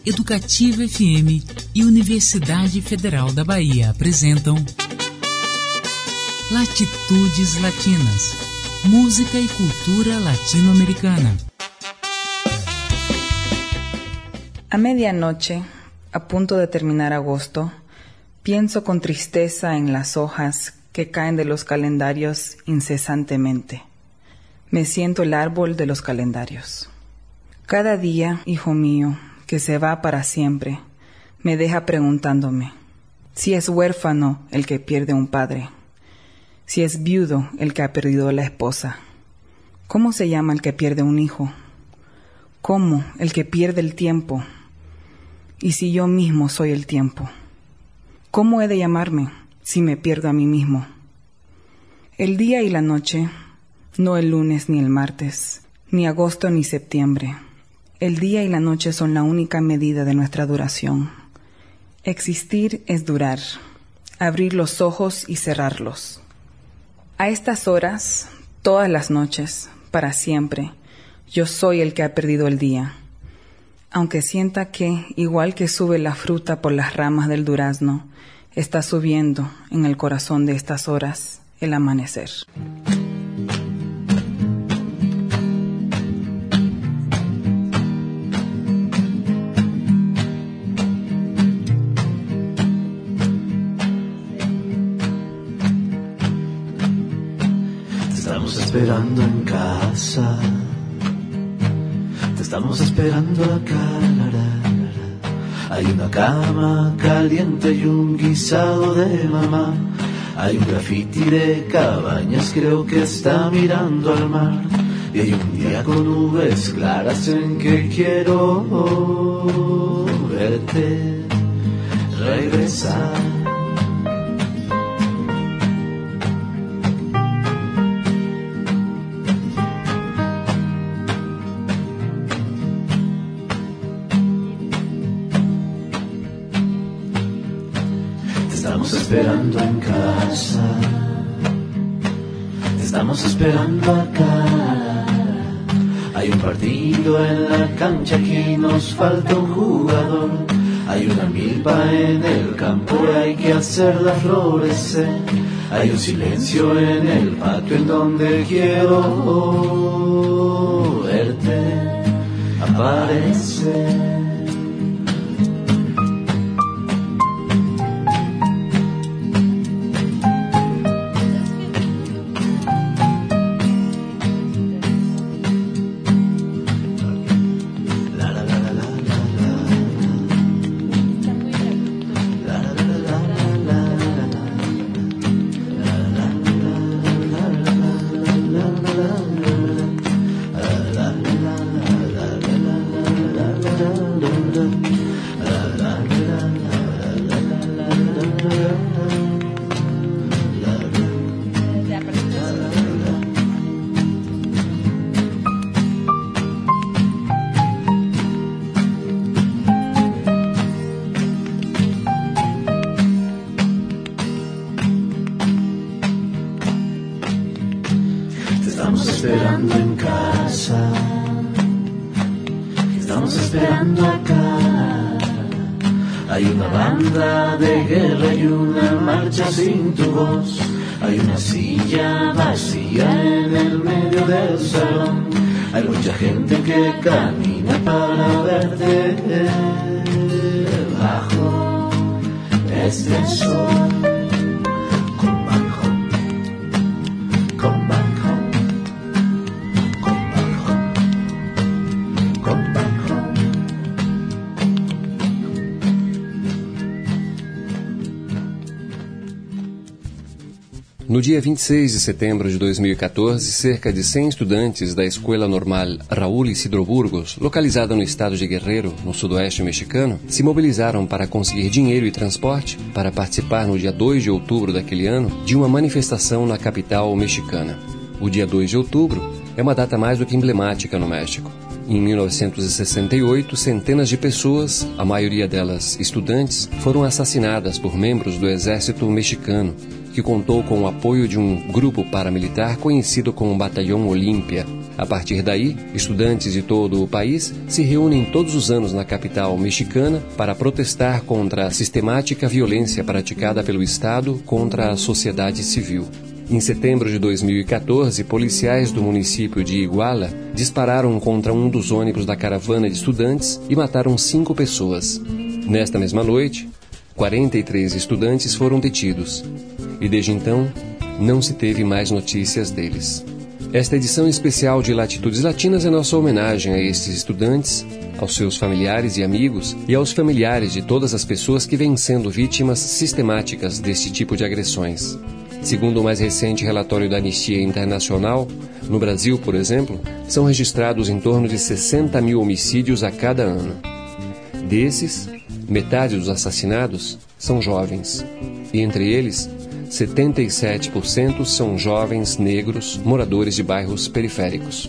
Educativa FM e Universidade Federal da Bahia apresentam Latitudes Latinas, música e cultura latino-americana. A medianoche, a punto de terminar agosto, pienso con tristeza en las hojas que caen de los calendarios incesantemente. Me siento el árbol de los calendarios. Cada día, hijo mío, que se va para siempre, me deja preguntándome si es huérfano el que pierde un padre, si es viudo el que ha perdido la esposa. ¿Cómo se llama el que pierde un hijo? ¿Cómo el que pierde el tiempo? ¿Y si yo mismo soy el tiempo? ¿Cómo he de llamarme si me pierdo a mí mismo? El día y la noche, no el lunes ni el martes, ni agosto ni septiembre. El día y la noche son la única medida de nuestra duración. Existir es durar, abrir los ojos y cerrarlos. A estas horas, todas las noches, para siempre, yo soy el que ha perdido el día. Aunque sienta que, igual que sube la fruta por las ramas del durazno, está subiendo en el corazón de estas horas el amanecer. Esperando en casa, te estamos esperando acá. Hay una cama caliente y un guisado de mamá. Hay un grafiti de cabañas, creo que está mirando al mar. Y hay un día con nubes claras en que quiero verte regresar. Esperando en casa, te estamos esperando acá. Hay un partido en la cancha, aquí nos falta un jugador. Hay una milpa en el campo y hay que hacerla florecer. Hay un silencio en el patio en donde quiero verte aparecer. Esperando en casa, estamos esperando acá. Hay una banda de guerra y una marcha sin tu voz. Hay una silla vacía en el medio del salón. Hay mucha gente que camina para verte bajo este sol. No dia 26 de setembro de 2014, cerca de 100 estudantes da Escuela Normal Raúl Isidro Burgos, localizada no estado de Guerrero, no sudoeste mexicano, se mobilizaram para conseguir dinheiro e transporte para participar no dia 2 de outubro daquele ano de uma manifestação na capital mexicana. O dia 2 de outubro é uma data mais do que emblemática no México. Em 1968, centenas de pessoas, a maioria delas estudantes, foram assassinadas por membros do exército mexicano, que contou com o apoio de um grupo paramilitar conhecido como Batalhão Olímpia. A partir daí, estudantes de todo o país se reúnem todos os anos na capital mexicana para protestar contra a sistemática violência praticada pelo Estado contra a sociedade civil. Em setembro de 2014, policiais do município de Iguala dispararam contra um dos ônibus da caravana de estudantes e mataram 5 pessoas. Nesta mesma noite, 43 estudantes foram detidos. E desde então, não se teve mais notícias deles. Esta edição especial de Latitudes Latinas é nossa homenagem a estes estudantes, aos seus familiares e amigos e aos familiares de todas as pessoas que vêm sendo vítimas sistemáticas deste tipo de agressões. Segundo o mais recente relatório da Anistia Internacional, no Brasil, por exemplo, são registrados em torno de 60 mil homicídios a cada ano. Desses, metade dos assassinados são jovens, e entre eles, 77% são jovens negros moradores de bairros periféricos.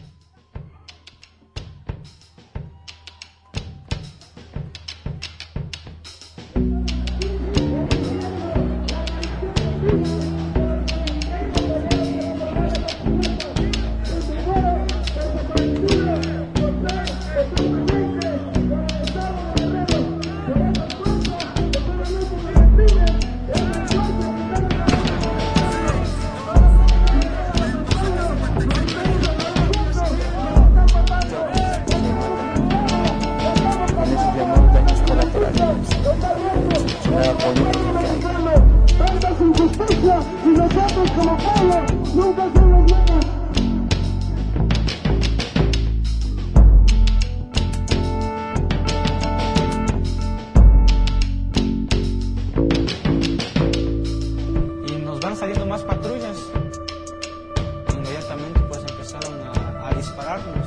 Saliendo más patrullas, inmediatamente pues empezaron a dispararnos.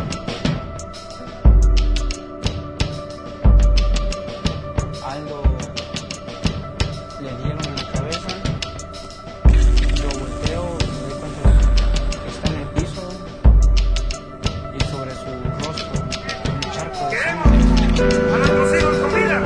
Algo le dieron en la cabeza, lo volteo, me doy cuenta que está en el piso y sobre su rostro un charco de sangre. ¡A nuestros hijos comida!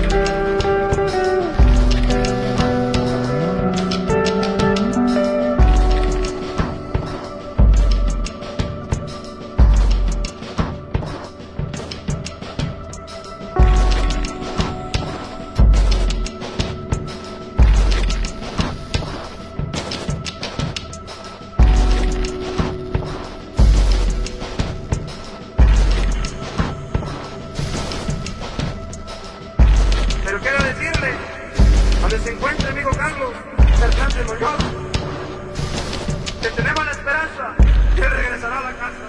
Pero quiero decirle, donde se encuentre amigo Carlos, Cervantes Muñoz, que tenemos la esperanza que regresará a la casa.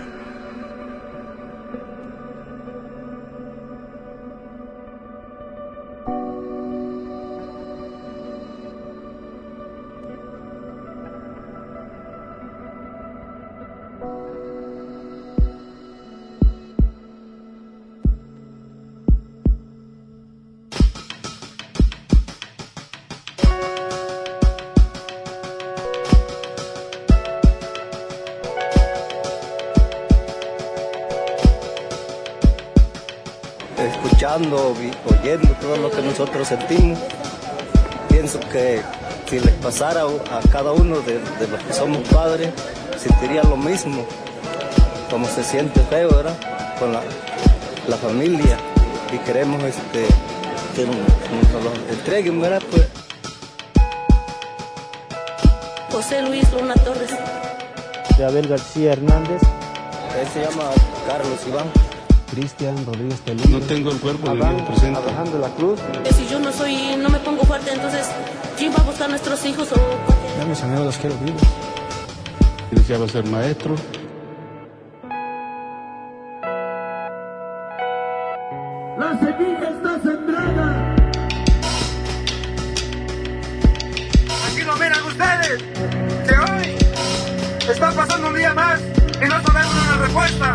Escuchando, oyendo todo lo que nosotros sentimos, pienso que si les pasara a cada uno de los que somos padres, sentiría lo mismo, como se siente feo, ¿verdad? Con la familia, y queremos que nos los entreguen, ¿verdad? Pues. José Luis Luna Torres. De Abel García Hernández. Él se llama Carlos Iván. Cristian Rodríguez Pelín. No tengo el cuerpo de mi presente. Bajando la cruz. Si yo no me pongo fuerte, entonces, ¿quién va a buscar a nuestros hijos? Ya mis amigos los quiero vivos. Y deseaba ser maestro. La semilla está sembrada. Aquí lo miran ustedes, que hoy está pasando un día más y no sabemos una respuesta.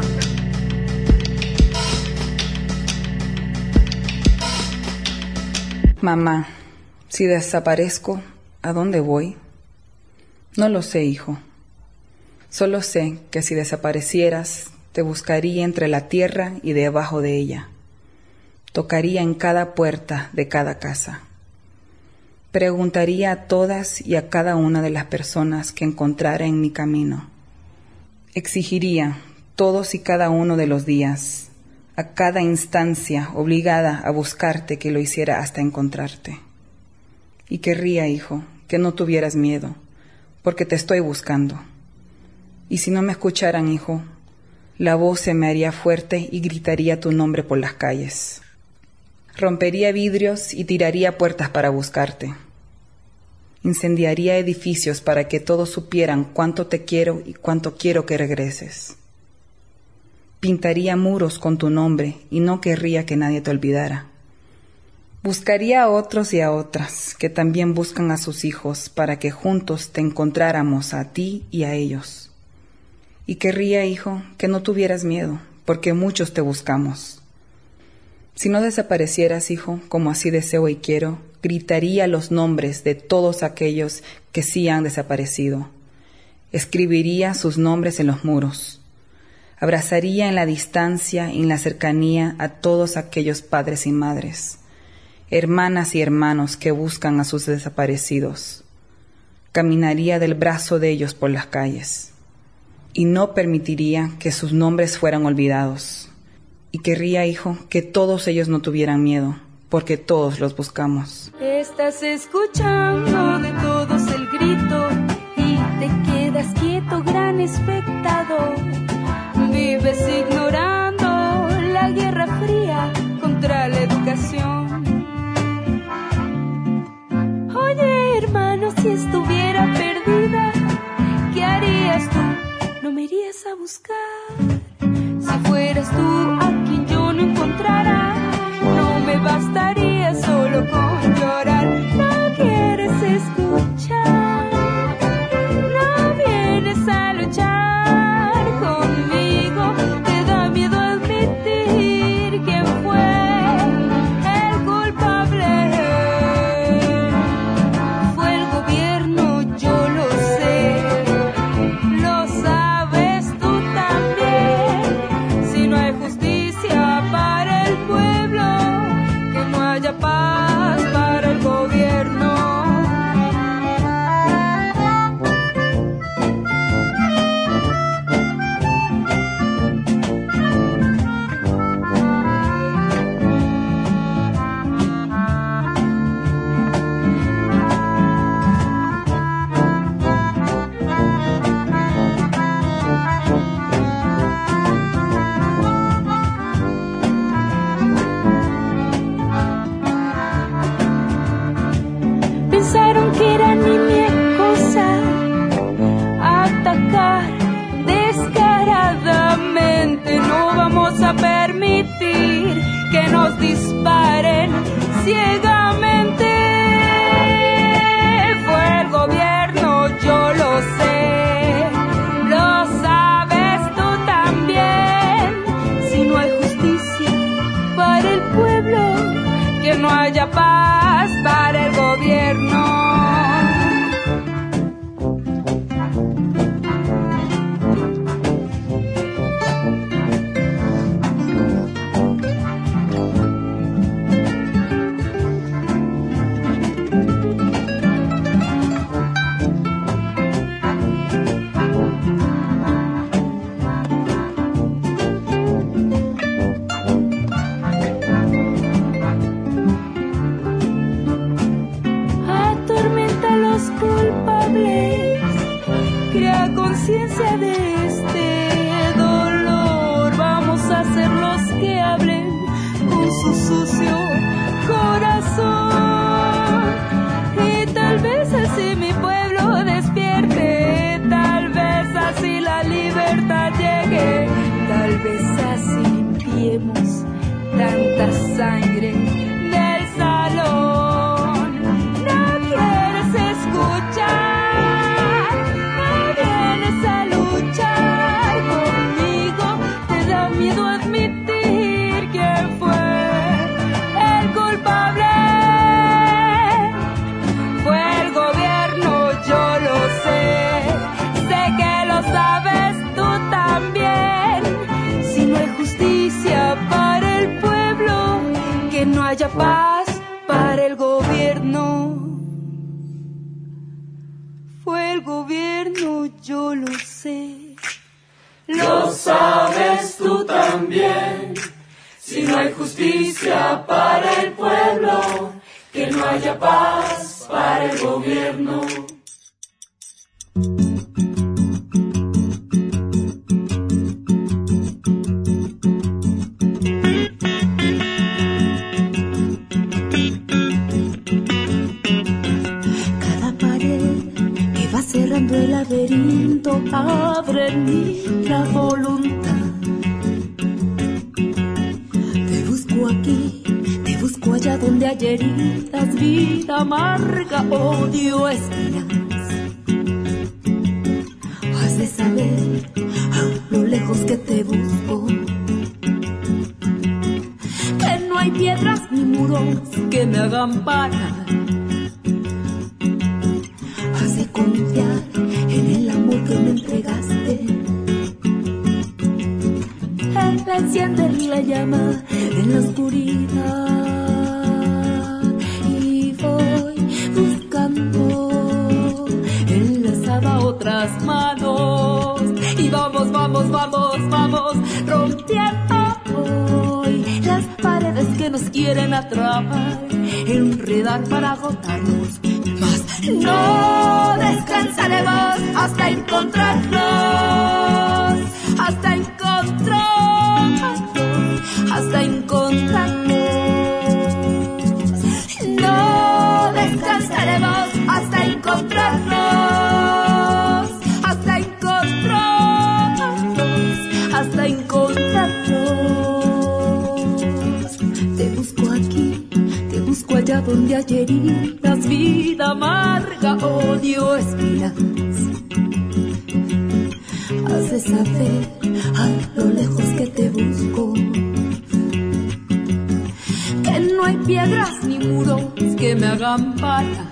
Mamá, si desaparezco, ¿a dónde voy? No lo sé, hijo. Solo sé que si desaparecieras, te buscaría entre la tierra y debajo de ella. Tocaría en cada puerta de cada casa. Preguntaría a todas y a cada una de las personas que encontrara en mi camino. Exigiría todos y cada uno de los días, a cada instancia obligada a buscarte, que lo hiciera hasta encontrarte. Y querría, hijo, que no tuvieras miedo, porque te estoy buscando. Y si no me escucharan, hijo, la voz se me haría fuerte y gritaría tu nombre por las calles. Rompería vidrios y tiraría puertas para buscarte. Incendiaría edificios para que todos supieran cuánto te quiero y cuánto quiero que regreses. Pintaría muros con tu nombre y no querría que nadie te olvidara. Buscaría a otros y a otras que también buscan a sus hijos para que juntos te encontráramos a ti y a ellos. Y querría, hijo, que no tuvieras miedo, porque muchos te buscamos. Si no desaparecieras, hijo, como así deseo y quiero, gritaría los nombres de todos aquellos que sí han desaparecido. Escribiría sus nombres en los muros. Abrazaría en la distancia, en la cercanía, a todos aquellos padres y madres, hermanas y hermanos que buscan a sus desaparecidos. Caminaría del brazo de ellos por las calles. Y no permitiría que sus nombres fueran olvidados. Y querría, hijo, que todos ellos no tuvieran miedo, porque todos los buscamos. Estás escuchando de todos el grito y te quedas quieto, gran espectador. Vives ignorando la guerra fría contra la educación. Oye, hermano, si estuviera perdida, ¿qué harías tú? ¿No me irías a buscar? Si fueras tú a quien yo no encontrara, no me bastaría solo con llorar. No quieres escuchar, no vienes a luchar conmigo. Te da miedo admitir quién fue el culpable. Fue el gobierno, yo lo sé, lo sabes tú también. Si no hay justicia para el pueblo, que no haya paz para el gobierno. Pensaron que era niña cosa atacar descaradamente. No vamos a permitir que nos disparen ciegamente. Fue el gobierno, yo lo sé, lo sabes tú también. Si no hay justicia para el pueblo, que no haya paz para el gobierno. Crea conciencia de este dolor. Vamos a ser los que hablen con su sucio corazón. Y tal vez así mi pueblo despierte, tal vez así la libertad llegue, tal vez así limpiemos tanta sangre del salón. No quieres escuchar, miedo a admitir quién fue el culpable. Fue el gobierno, yo lo sé que lo sabes tú también. Si no hay justicia para el pueblo, que no haya paz para el gobierno. Fue el gobierno, yo lo sé, lo sabes tú también. Si no hay justicia para el pueblo, que no haya paz para el gobierno. Cada pared que va cerrando el laberinto abre en mí la voluntad. Te busco aquí, te busco allá donde hay heridas, vida amarga, odio, espinas. Has de saber a lo lejos que te busco, que no hay piedras ni muros que me hagan parar. Has de confiar en el amor que me entregaste. Él enciende la llama en la oscuridad y voy buscando enlazada otras manos y vamos, vamos, vamos, vamos rompiendo hoy las paredes que nos quieren atrapar, enredar para agotarnos, mas no descansaremos hasta encontrarnos, hasta encontrarnos, hasta encontrarnos. No descansaremos hasta encontrarnos, hasta encontrarnos, hasta encontrarnos. Te busco aquí, te busco allá donde hay heridas, vida amarga, odio, espinas. Has de saber a lo lejos que te busco, que no hay piedras ni muros que me hagan parar.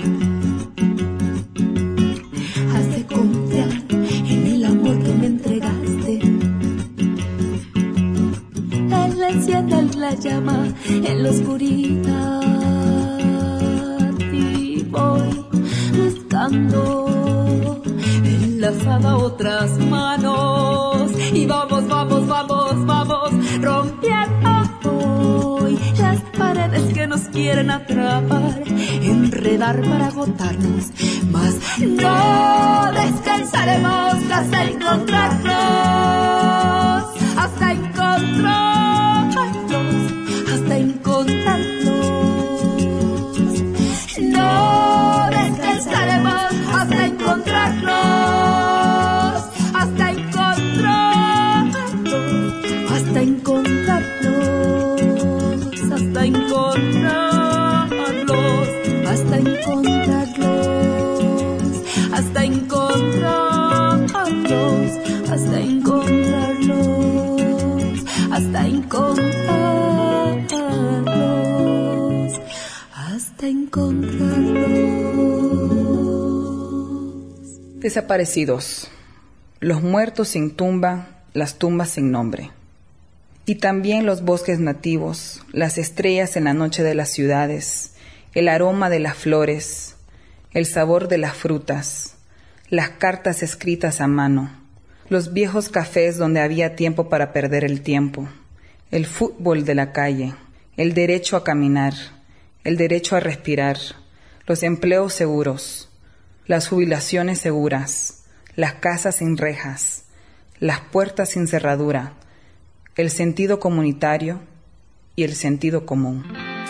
Has de confiar en el amor que me entregaste. Él enciende la llama en la oscuridad y voy buscando enlazada otras manos y vamos, vamos, vamos, vamos rompiendo hoy las paredes que nos quieren atrapar, enredar para agotarnos, mas no descansaremos hasta encontrarnos, hasta encontrarnos, hasta encontrarnos. No descansaremos hasta encontrarnos, hasta encontrarnos, hasta encontrarnos, hasta encontrarlos, hasta encontrarlos, hasta encontrarlos, hasta encontrarlos, hasta encontrarlos, hasta encontrarlos. Desaparecidos, los muertos sin tumba, las tumbas sin nombre. Y también los bosques nativos, las estrellas en la noche de las ciudades, el aroma de las flores, el sabor de las frutas, las cartas escritas a mano, los viejos cafés donde había tiempo para perder el tiempo, el fútbol de la calle, el derecho a caminar, el derecho a respirar, los empleos seguros, las jubilaciones seguras, las casas sin rejas, las puertas sin cerradura, el sentido comunitario y el sentido común.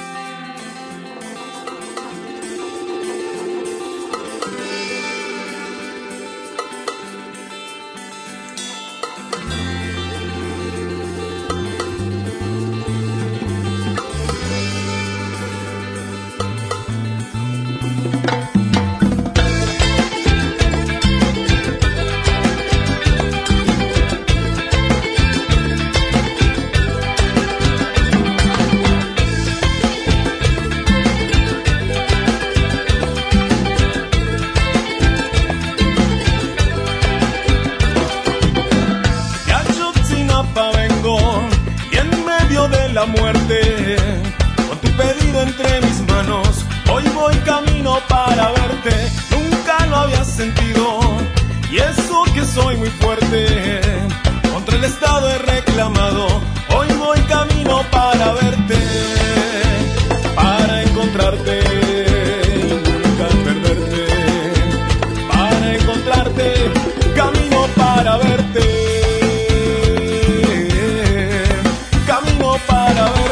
La muerte, con tu pedido entre mis manos, hoy voy camino para verte. Nunca lo había sentido, y eso que soy muy fuerte. Con buscado, he reclamado. Hoy voy camino para verte, para encontrarte y nunca perderte. Para encontrarte, camino para verte, camino para verte.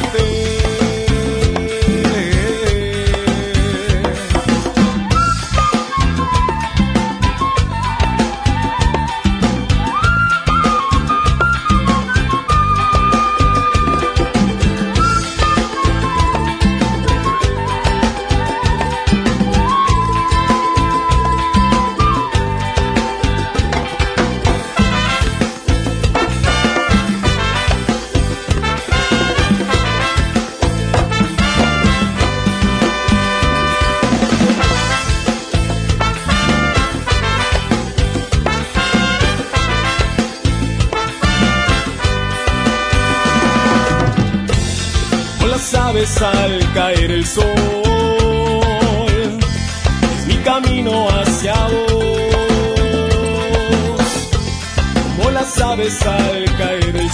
Al caer el sol, es mi camino hacia vos. Como las aves al caer el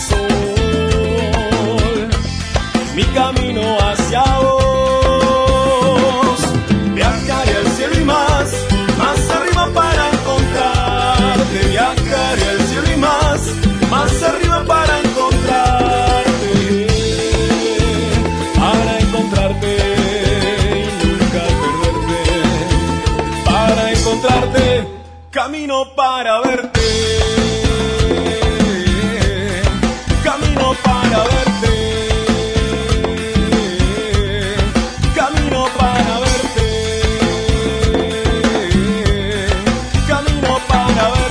sol, es mi camino hacia vos. Viajaré al cielo y más arriba para encontrarte. Viajaré al cielo y más arriba para encontrarte. Y nunca perderte, para encontrarte, camino para verte, camino para verte, camino para verte, camino para verte.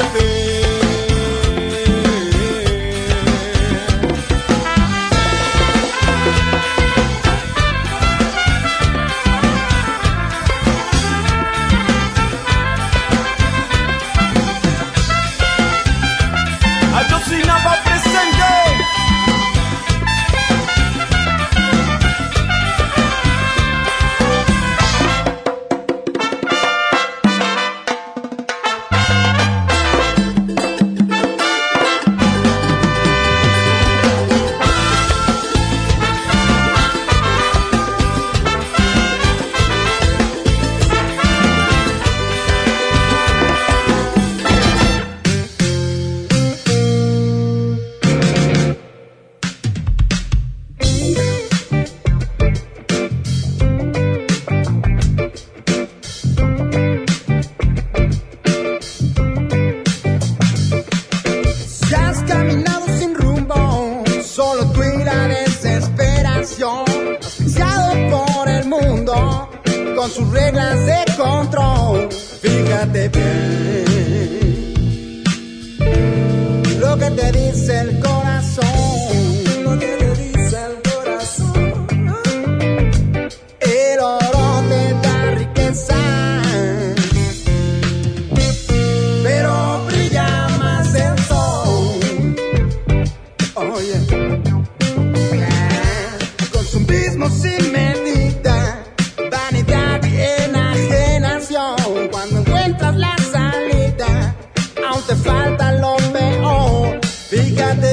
Con sus reglas de control, fíjate bien lo que te dice el corazón, lo que te dice el corazón. El oro te da riqueza, pero brilla más el sol. Oye, consumismo sin medida, vanidad y enajenación. Cuando encuentras la salida, aún te falta lo peor. Fíjate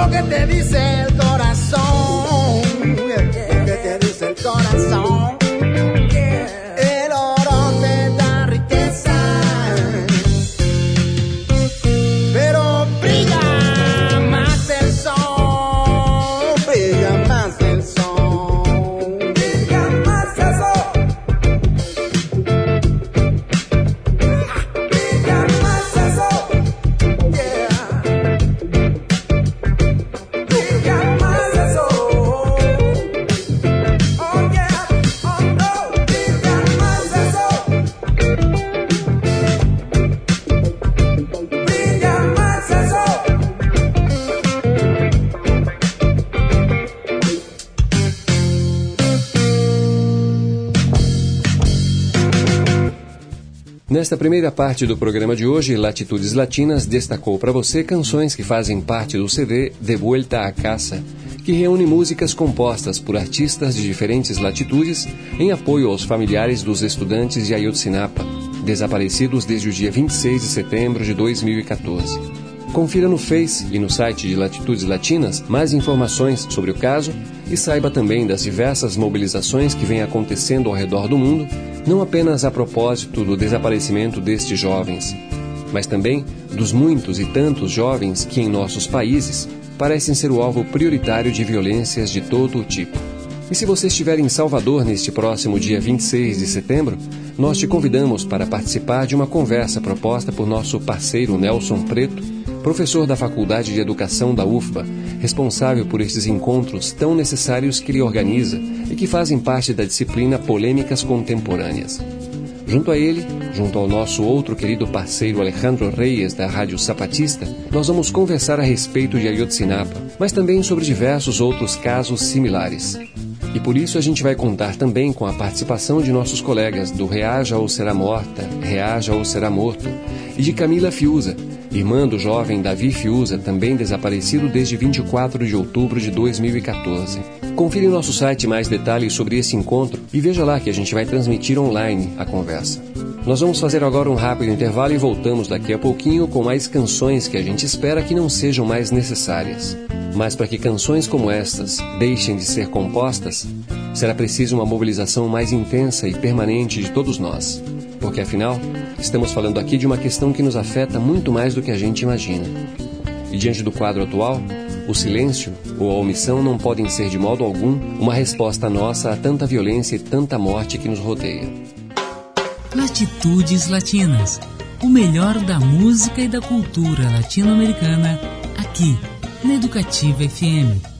lo que te dice el corazón, que te dice el corazón. El oro te da riqueza, pero brilla más el sol, brilla más el sol, brilla más el sol, brilla más el sol, yeah. Brilla más el sol, oh yeah, oh no, brilla más el sol, brilla más el sol. Nesta primeira parte do programa de hoje, Latitudes Latinas destacou para você canções que fazem parte do CD De Vuelta a Casa, que reúne músicas compostas por artistas de diferentes latitudes em apoio aos familiares dos estudantes de Ayotzinapa, desaparecidos desde o dia 26 de setembro de 2014. Confira no Face e no site de Latitudes Latinas mais informações sobre o caso e saiba também das diversas mobilizações que vêm acontecendo ao redor do mundo, não apenas a propósito do desaparecimento destes jovens, mas também dos muitos e tantos jovens que em nossos países parecem ser o alvo prioritário de violências de todo o tipo. E se você estiver em Salvador neste próximo dia 26 de setembro, nós te convidamos para participar de uma conversa proposta por nosso parceiro Nelson Preto, professor da Faculdade de Educação da UFBA, responsável por estes encontros tão necessários que ele organiza e que fazem parte da disciplina Polêmicas Contemporâneas. Junto a ele, junto ao nosso outro querido parceiro Alejandro Reyes, da Rádio Zapatista, nós vamos conversar a respeito de Ayotzinapa, mas também sobre diversos outros casos similares. E por isso a gente vai contar também com a participação de nossos colegas do Reaja ou Será Morta, Reaja ou Será Morto, e de Camila Fiuza, irmã do jovem Davi Fiuza, também desaparecido desde 24 de outubro de 2014. Confira em nosso site mais detalhes sobre esse encontro e veja lá que a gente vai transmitir online a conversa. Nós vamos fazer agora um rápido intervalo e voltamos daqui a pouquinho com mais canções que a gente espera que não sejam mais necessárias. Mas para que canções como estas deixem de ser compostas, será preciso uma mobilização mais intensa e permanente de todos nós. Porque, afinal, estamos falando aqui de uma questão que nos afeta muito mais do que a gente imagina. E diante do quadro atual, o silêncio ou a omissão não podem ser de modo algum uma resposta nossa a tanta violência e tanta morte que nos rodeia. Latitudes Latinas, o melhor da música e da cultura latino-americana, aqui na Educativa FM.